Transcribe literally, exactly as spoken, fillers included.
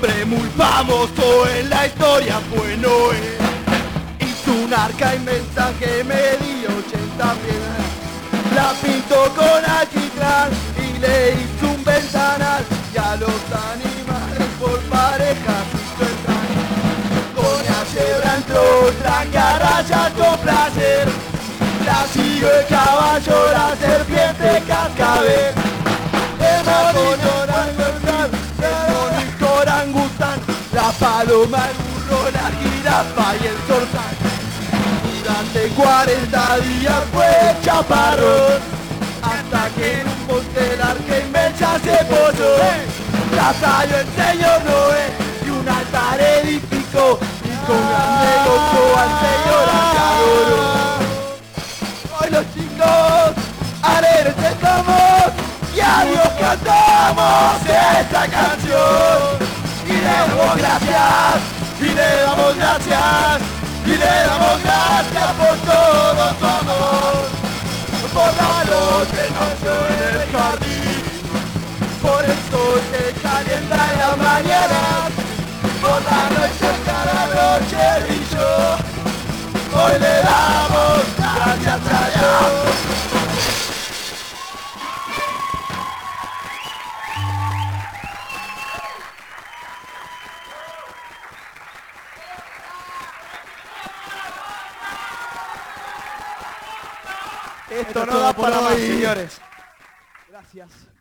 hombre muy famoso en la historia fue Noé. Hizo un arca inmensa que medía ochenta pies. La pintó con alquitrán y le hizo un ventanal. Y a los animales por parejas hizo entrar. Con la cebra entró, tranca rayas con placer. La siguió el caballo, la serpiente cascabel. El monito orangután, el monito orangután, la paloma, el burro, la jirafa y el zorzal. Durante cuarenta días fue chaparrón, hasta que en un monte el arca inmensa se posó. La salió el señor Noé y un altar edificó, y con grande gozo al señor adoró. Hoy los chicos alegres estamos y a Dios cantamos esta canción. Y le damos gracias, y le damos gracias, y le damos gracias por todo su amor. Por la noche nació en el jardín, por el sol que calienta en la mañana, por la noche cada noche brilló. Hoy le damos gracias a Dios. Esto no da para más, señores. Gracias.